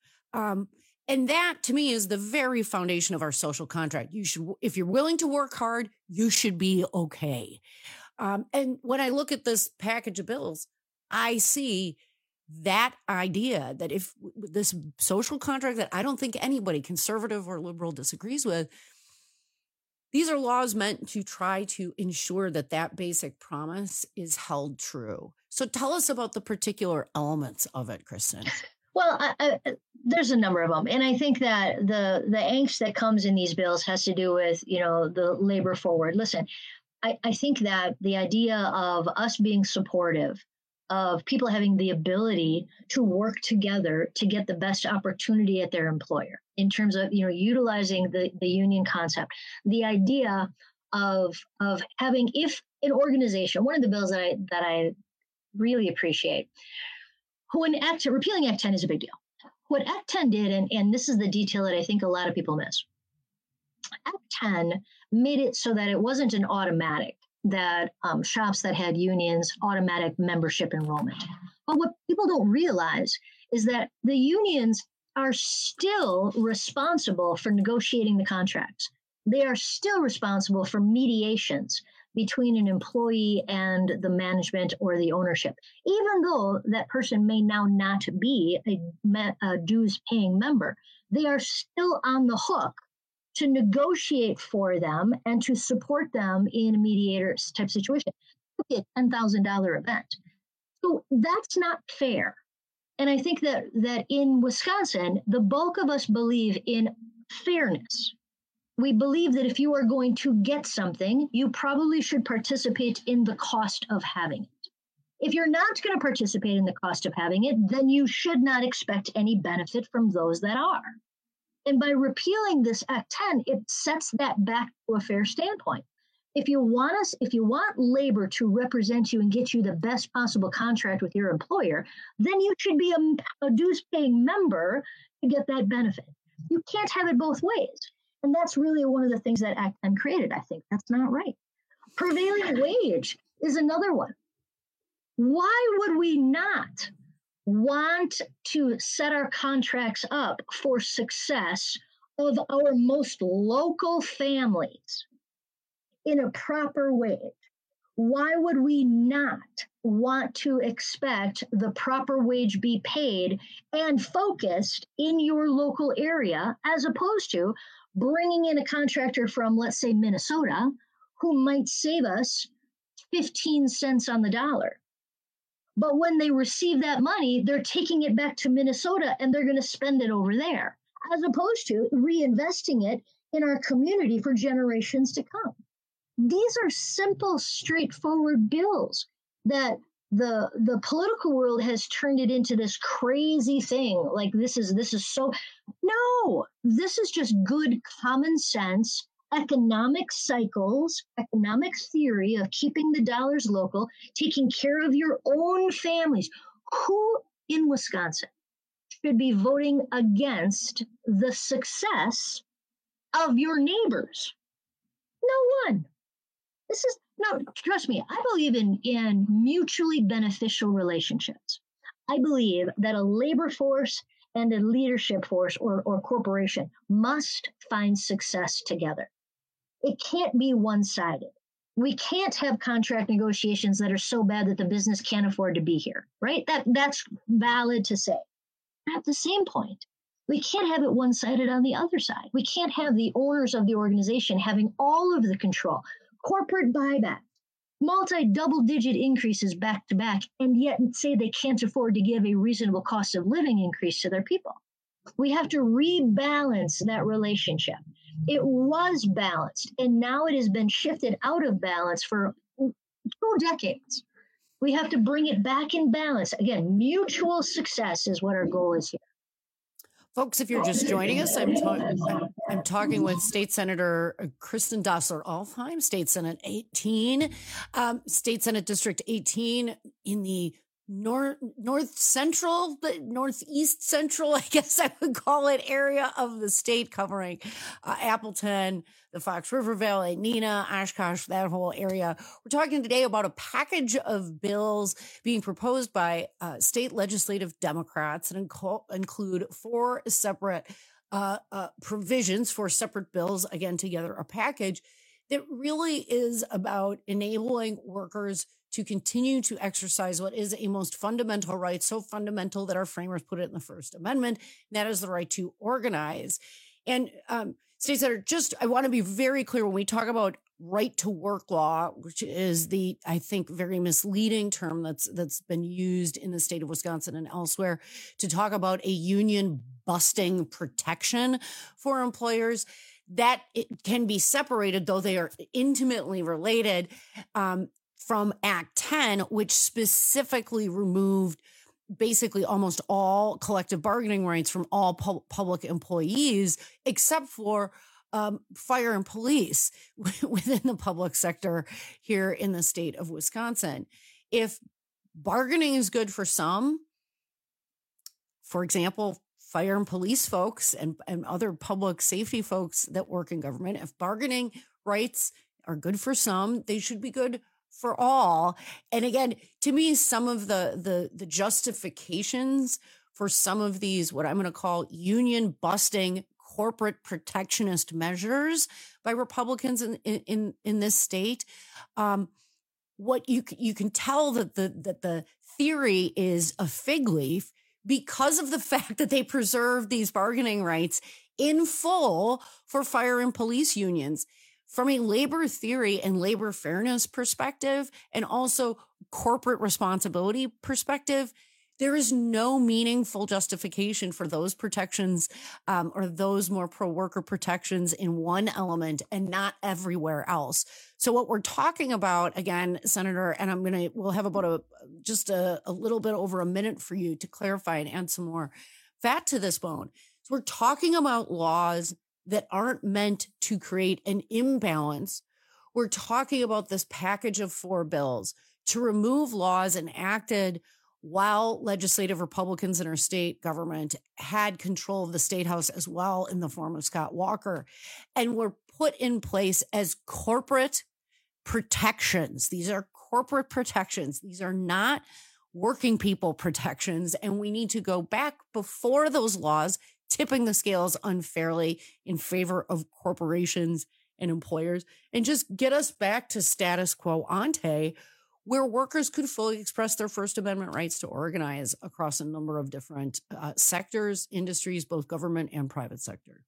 And that to me is the very foundation of our social contract. You should, if you're willing to work hard, you should be okay. And when I look at this package of bills, I see that idea that if this social contract that I don't think anybody, conservative or liberal, disagrees with, these are laws meant to try to ensure that that basic promise is held true. So tell us about the particular elements of it, Kristen. Well, there's a number of them. And I think that the angst that comes in these bills has to do with, the labor forward. Listen, I think that the idea of us being supportive of people having the ability to work together to get the best opportunity at their employer in terms of, utilizing the union concept, the idea of having, if an organization, one of the bills that I really appreciate, repealing Act 10 is a big deal. What Act 10 did, and this is the detail that I think a lot of people miss, Act 10 made it so that it wasn't an automatic, that shops that had unions, automatic membership enrollment. But what people don't realize is that the unions are still responsible for negotiating the contracts. They are still responsible for mediations between an employee and the management or the ownership, even though that person may now not be a dues-paying member. They are still on the hook to negotiate for them and to support them in a mediator type situation. It could be a $10,000 event. So that's not fair. And I think that in Wisconsin, the bulk of us believe in fairness. We believe that if you are going to get something, you probably should participate in the cost of having it. If you're not going to participate in the cost of having it, then you should not expect any benefit from those that are. And by repealing this Act 10, it sets that back to a fair standpoint. If you want labor to represent you and get you the best possible contract with your employer, then you should be a dues-paying member to get that benefit. You can't have it both ways. And that's really one of the things that Act 10 created. I think that's not right. Prevailing wage is another one. Why would we not want to set our contracts up for success of our most local families in a proper way? Why would we not want to expect the proper wage be paid and focused in your local area, as opposed to bringing in a contractor from, let's say, Minnesota, who might save us 15 cents on the dollar? But when they receive that money, they're taking it back to Minnesota and they're going to spend it over there, as opposed to reinvesting it in our community for generations to come. These are simple, straightforward bills that the political world has turned it into this crazy thing. Like this is so, no, this is just good common sense, economic cycles, economic theory of keeping the dollars local, taking care of your own families. Who in Wisconsin should be voting against the success of your neighbors? No one. No, trust me, I believe in mutually beneficial relationships. I believe that a labor force and a leadership force or corporation must find success together. It can't be one-sided. We can't have contract negotiations that are so bad that the business can't afford to be here, right? That's valid to say. At the same point, we can't have it one-sided on the other side. We can't have the owners of the organization having all of the control. Corporate buyback, multi-double-digit increases back to back, and yet say they can't afford to give a reasonable cost of living increase to their people. We have to rebalance that relationship. It was balanced, and now it has been shifted out of balance for 2 decades. We have to bring it back in balance. Again, mutual success is what our goal is here. Folks, if you're just joining us, I'm talking with State Senator Kristen Dossler-Alfheim, State Senate 18, State Senate District 18 in the north central, but northeast central, I guess I would call it, area of the state, covering Appleton, the Fox River Valley, Neenah, Oshkosh, that whole area. We're talking today about a package of bills being proposed by state legislative Democrats and include 4 separate provisions, 4 separate bills, again, together a package that really is about enabling workers to continue to exercise what is a most fundamental right, so fundamental that our framers put it in the First Amendment, and that is the right to organize. And State Senator, I want to be very clear when we talk about right to work law, which is the, I think, very misleading term that's been used in the state of Wisconsin and elsewhere to talk about a union busting protection for employers, that it can be separated, though they are intimately related, from Act 10, which specifically removed basically almost all collective bargaining rights from all public employees, except for fire and police within the public sector here in the state of Wisconsin. If bargaining is good for some, for example, fire and police folks and other public safety folks that work in government, if bargaining rights are good for some, they should be good for all. And again, to me, some of the justifications for some of these, what I'm going to call union busting corporate protectionist measures by Republicans in this state, what you can tell that the theory is a fig leaf because of the fact that they preserve these bargaining rights in full for fire and police unions. From a labor theory and labor fairness perspective, and also corporate responsibility perspective, there is no meaningful justification for those protections or those more pro-worker protections in one element and not everywhere else. So what we're talking about, again, Senator, and we'll have about just a little bit over a minute for you to clarify and add some more fat to this bone. So we're talking about laws that aren't meant to create an imbalance. We're talking about this package of 4 bills to remove laws enacted while legislative Republicans in our state government had control of the State House as well in the form of Scott Walker, and were put in place as corporate protections. These are corporate protections. These are not working people protections. And we need to go back before those laws, tipping the scales unfairly in favor of corporations and employers, and just get us back to status quo ante, where workers could fully express their First Amendment rights to organize across a number of different sectors, industries, both government and private sector.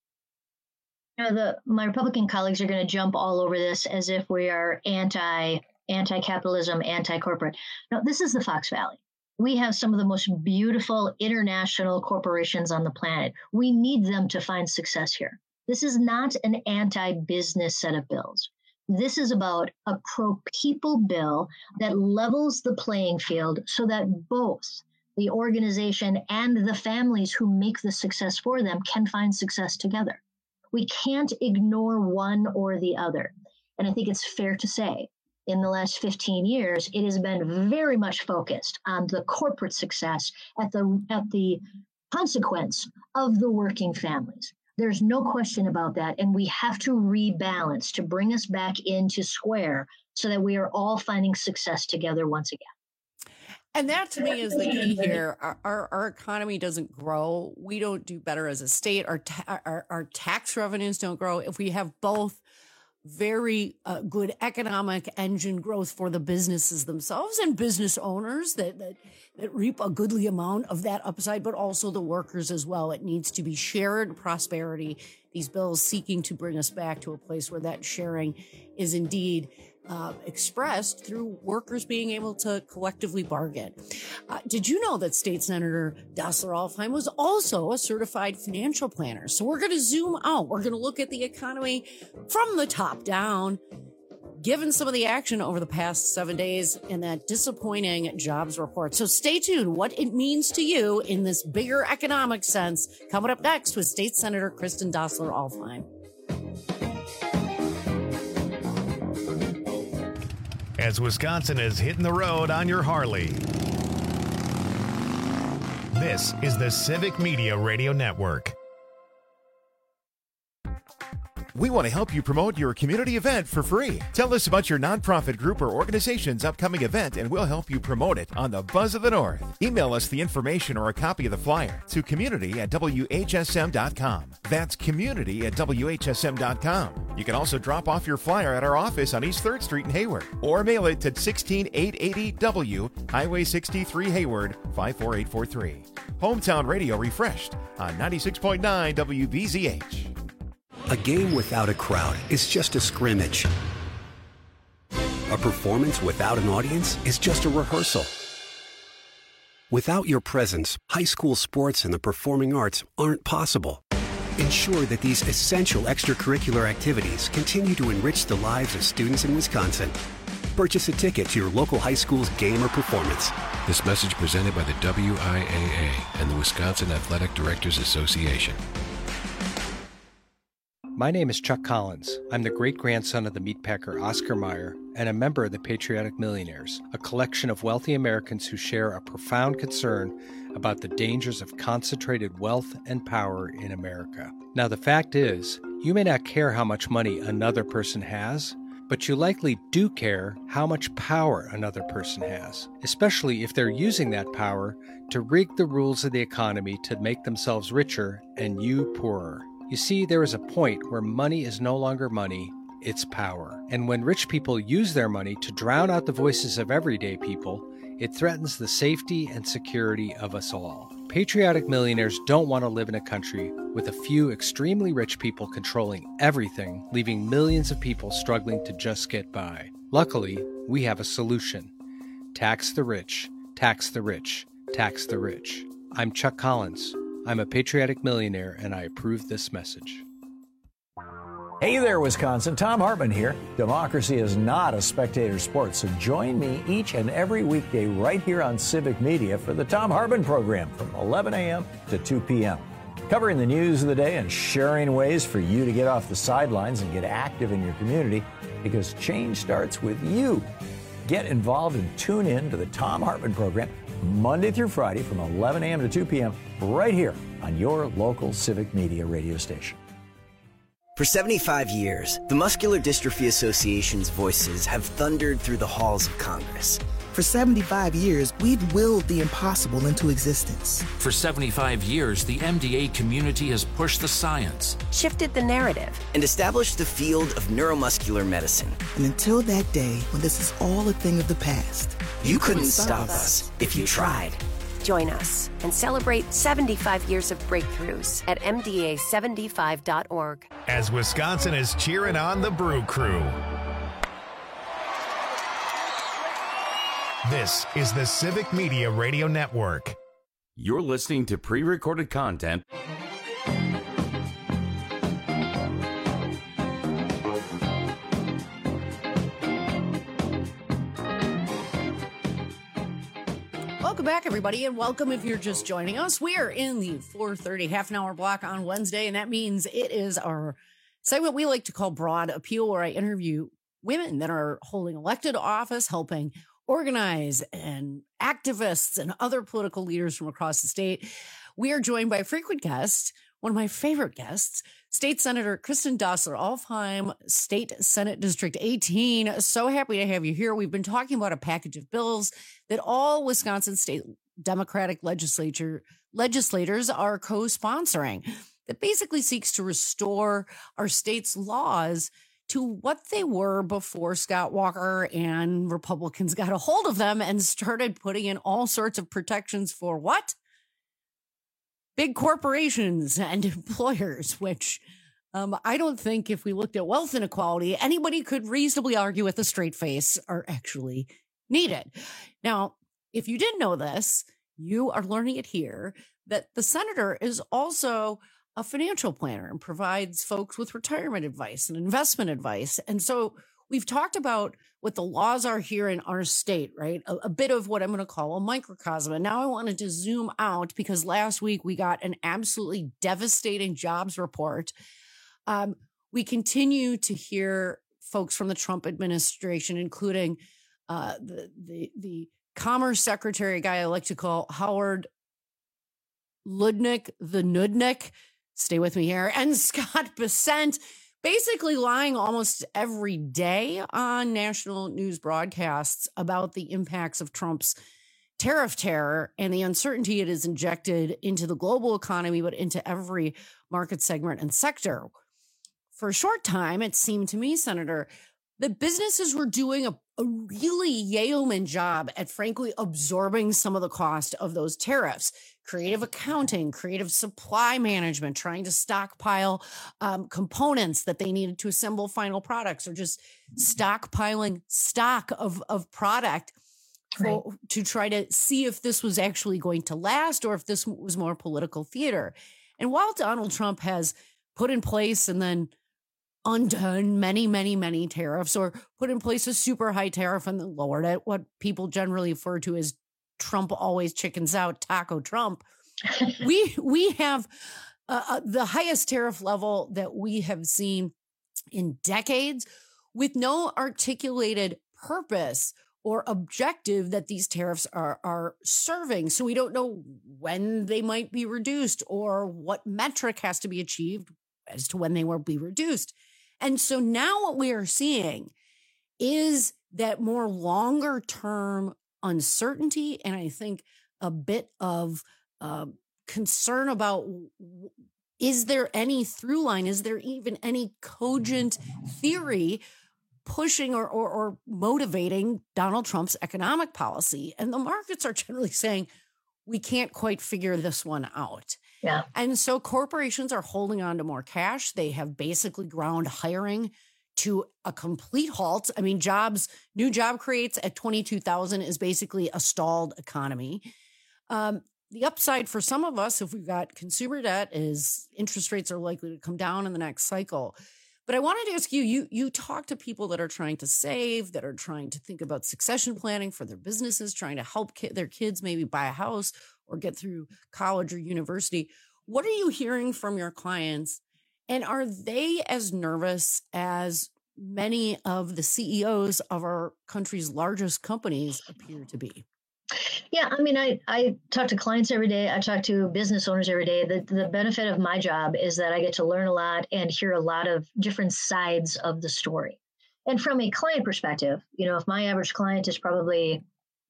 My Republican colleagues are going to jump all over this as if we are anti-capitalism, anti-corporate. No, this is the Fox Valley. We have some of the most beautiful international corporations on the planet. We need them to find success here. This is not an anti-business set of bills. This is about a pro-people bill that levels the playing field so that both the organization and the families who make the success for them can find success together. We can't ignore one or the other. And I think it's fair to say, in the last 15 years, it has been very much focused on the corporate success at the consequence of the working families. There's no question about that. And we have to rebalance to bring us back into square so that we are all finding success together once again. And that, to me, is the key here. Our economy doesn't grow. We don't do better as a state. Our tax revenues don't grow if we have both very good economic engine growth for the businesses themselves and business owners that reap a goodly amount of that upside, but also the workers as well. It needs to be shared prosperity. These bills seeking to bring us back to a place where that sharing is indeed expressed through workers being able to collectively bargain. Did you know that State Senator Dasler Alfheim was also a certified financial planner? So we're going to zoom out. We're going to look at the economy from the top down, given some of the action over the past 7 days in that disappointing jobs report. So stay tuned. What it means to you in this bigger economic sense, coming up next with State Senator Kristen Dasler Alfheim. As Wisconsin is hitting the road on your Harley. This is the Civic Media Radio Network. We want to help you promote your community event for free. Tell us about your nonprofit group or organization's upcoming event, and we'll help you promote it on the Buzz of the North. Email us the information or a copy of the flyer to community@whsm.com. That's community@whsm.com. You can also drop off your flyer at our office on East 3rd Street in Hayward, or mail it to 16880 W, Highway 63 Hayward, 54843. Hometown Radio refreshed on 96.9 WBZH. A game without a crowd is just a scrimmage. A performance without an audience is just a rehearsal. Without your presence, high school sports and the performing arts aren't possible. Ensure that these essential extracurricular activities continue to enrich the lives of students in Wisconsin. Purchase a ticket to your local high school's game or performance. This message presented by the WIAA and the Wisconsin Athletic Directors Association. My name is Chuck Collins. I'm the great-grandson of the meatpacker Oscar Mayer and a member of the Patriotic Millionaires, a collection of wealthy Americans who share a profound concern about the dangers of concentrated wealth and power in America. Now, the fact is, you may not care how much money another person has, but you likely do care how much power another person has, especially if they're using that power to rig the rules of the economy to make themselves richer and you poorer. You see, there is a point where money is no longer money, it's power. And when rich people use their money to drown out the voices of everyday people, it threatens the safety and security of us all. Patriotic millionaires don't want to live in a country with a few extremely rich people controlling everything, leaving millions of people struggling to just get by. Luckily, we have a solution. Tax the rich, tax the rich, tax the rich. I'm Chuck Collins. I'm a patriotic millionaire, and I approve this message. Hey there, Wisconsin. Tom Hartman here. Democracy is not a spectator sport, so join me each and every weekday right here on Civic Media for the Tom Hartman program from 11 a.m. to 2 p.m. Covering the news of the day and sharing ways for you to get off the sidelines and get active in your community, because change starts with you. Get involved and tune in to the Tom Hartman program Monday through Friday from 11 a.m. to 2 p.m. right here on your local Civic Media radio station. For 75 years, the Muscular Dystrophy Association's voices have thundered through the halls of Congress. For 75 years, we've willed the impossible into existence. For 75 years, the MDA community has pushed the science, shifted the narrative, and established the field of neuromuscular medicine. And until that day, when this is all a thing of the past, you couldn't stop us if you tried. Join us and celebrate 75 years of breakthroughs at MDA75.org. As Wisconsin is cheering on the Brew Crew. This is the Civic Media Radio Network. You're listening to pre-recorded content. Welcome back, everybody, and welcome if you're just joining us. We are in the 4:30 half an hour block on Wednesday, and that means it is our segment we like to call Broad Appeal, where I interview women that are holding elected office, helping organize, and activists and other political leaders from across the state. We are joined by a frequent guest, one of my favorite guests, State Senator Kristen Dossler-Alfheim, State Senate District 18. So happy to have you here. We've been talking about a package of bills that all Wisconsin state Democratic legislators are co-sponsoring that basically seeks to restore our state's laws to what they were before Scott Walker and Republicans got a hold of them and started putting in all sorts of protections for what? Big corporations and employers, which I don't think if we looked at wealth inequality, anybody could reasonably argue with a straight face are actually needed. Now, if you didn't know this, you are learning it here, that the senator is also a financial planner and provides folks with retirement advice and investment advice. And so we've talked about what the laws are here in our state, right? A bit of what I'm going to call a microcosm. And now I wanted to zoom out because last week we got an absolutely devastating jobs report. We continue to hear folks from the Trump administration, including the Commerce Secretary, a guy I like to call Howard Ludnick, the Nudnik, stay with me here, and Scott Bessent, basically lying almost every day on national news broadcasts about the impacts of Trump's tariff terror and the uncertainty it has injected into the global economy, but into every market segment and sector. For a short time, it seemed to me, Senator, that businesses were doing a really yeoman job at, frankly, absorbing some of the cost of those tariffs. Creative accounting, creative supply management, trying to stockpile components that they needed to assemble final products, or just stockpiling stock of product to try to see if this was actually going to last or if this was more political theater. And while Donald Trump has put in place and then undone many, many, many tariffs, or put in place a super high tariff and then lowered it, what people generally refer to as Trump always chickens out, Taco Trump, we have the highest tariff level that we have seen in decades, with no articulated purpose or objective that these tariffs are serving. So we don't know when they might be reduced or what metric has to be achieved as to when they will be reduced. And so now what we are seeing is that more longer term uncertainty, and I think a bit of concern about, is there any through line? Is there even any cogent theory pushing or motivating Donald Trump's economic policy? And the markets are generally saying, we can't quite figure this one out. Yeah. And so corporations are holding on to more cash. They have basically ground hiring to a complete halt. I mean, new job creates at 22,000 is basically a stalled economy. The upside for some of us, if we've got consumer debt, is interest rates are likely to come down in the next cycle. But I wanted to ask you talk to people that are trying to save, that are trying to think about succession planning for their businesses, trying to help their kids maybe buy a house or get through college or university. What are you hearing from your clients? And are they as nervous as many of the CEOs of our country's largest companies appear to be? Yeah, I mean, I talk to clients every day. I talk to business owners every day. The benefit of my job is that I get to learn a lot and hear a lot of different sides of the story. And from a client perspective, if my average client is probably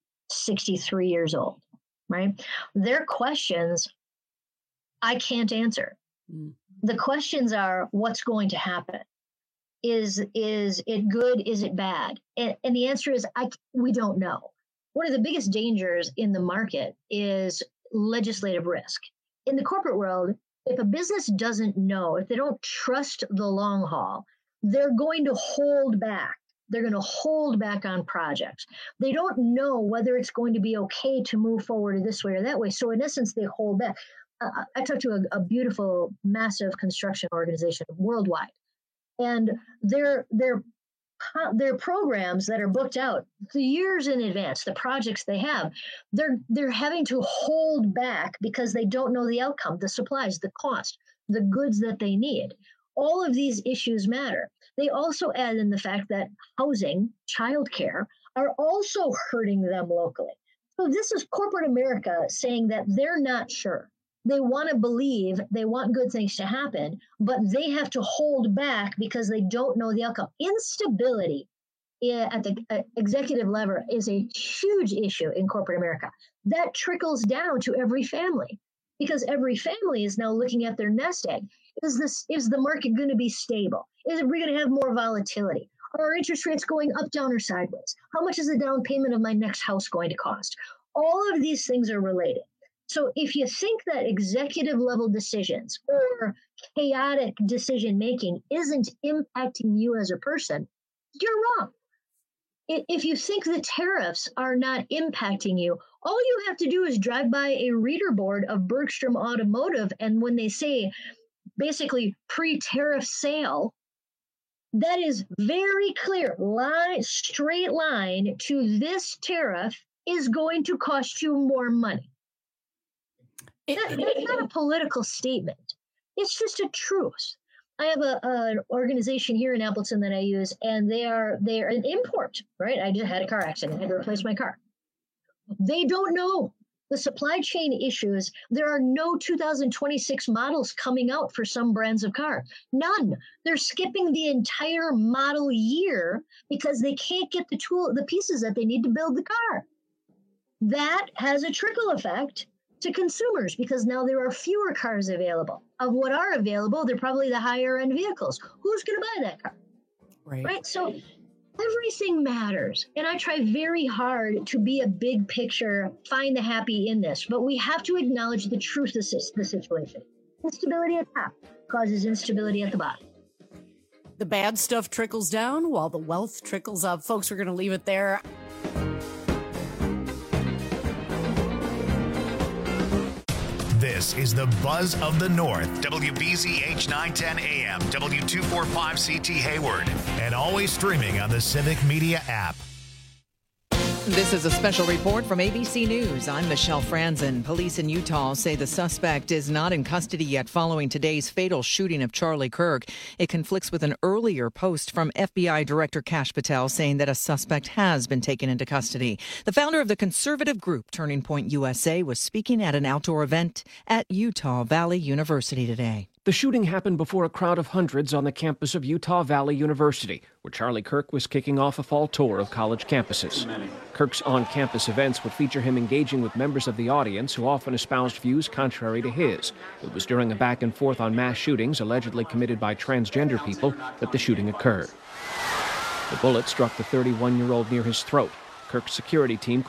63 years old, right? Their questions I can't answer. The questions are, what's going to happen? Is it good? Is it bad? And the answer is, we don't know. One of the biggest dangers in the market is legislative risk. In the corporate world, if a business doesn't know, if they don't trust the long haul, they're going to hold back. They're going to hold back on projects. They don't know whether it's going to be okay to move forward this way or that way. So in essence, they hold back. I talked to a beautiful, massive construction organization worldwide, and their programs that are booked out for years in advance, the projects they have, they're having to hold back because they don't know the outcome, the supplies, the cost, the goods that they need. All of these issues matter. They also add in the fact that housing, childcare are also hurting them locally. So this is corporate America saying that they're not sure. They want to believe, they want good things to happen, but they have to hold back because they don't know the outcome. Instability at the executive level is a huge issue in corporate America. That trickles down to every family because every family is now looking at their nest egg. Is the market going to be stable? Is we going to have more volatility? Are interest rates going up, down, or sideways? How much is the down payment of my next house going to cost? All of these things are related. So if you think that executive level decisions or chaotic decision making isn't impacting you as a person, you're wrong. If you think the tariffs are not impacting you, all you have to do is drive by a reader board of Bergstrom Automotive, and when they say basically pre-tariff sale, that is very clear, straight line to this tariff is going to cost you more money. It's not a political statement. It's just a truth. I have an organization here in Appleton that I use, and they're an import, right? I just had a car accident. I had to replace my car. They don't know. The supply chain issues, there are no 2026 models coming out for some brands of car. None. They're skipping the entire model year because they can't get the pieces that they need to build the car. That has a trickle effect to consumers because now there are fewer cars available. Of what are available, they're probably the higher end vehicles. Who's going to buy that car? Right? So everything matters. And I try very hard to be a big picture, find the happy in this. But we have to acknowledge the truth of the situation. Instability at the top causes instability at the bottom. The bad stuff trickles down while the wealth trickles up. Folks, we're going to leave it there. This is the Buzz of the North, WBZH 910 AM, W245CT Hayward, and always streaming on the Civic Media app. This is a special report from ABC News. I'm Michelle Franzen. Police in Utah say the suspect is not in custody yet following today's fatal shooting of Charlie Kirk. It conflicts with an earlier post from FBI Director Kash Patel saying that a suspect has been taken into custody. The founder of the conservative group Turning Point USA was speaking at an outdoor event at Utah Valley University today. The shooting happened before a crowd of hundreds on the campus of Utah Valley University, where Charlie Kirk was kicking off a fall tour of college campuses. Kirk's on-campus events would feature him engaging with members of the audience who often espoused views contrary to his. It was during a back and forth on mass shootings allegedly committed by transgender people that the shooting occurred. The bullet struck the 31-year-old near his throat. Kirk's security team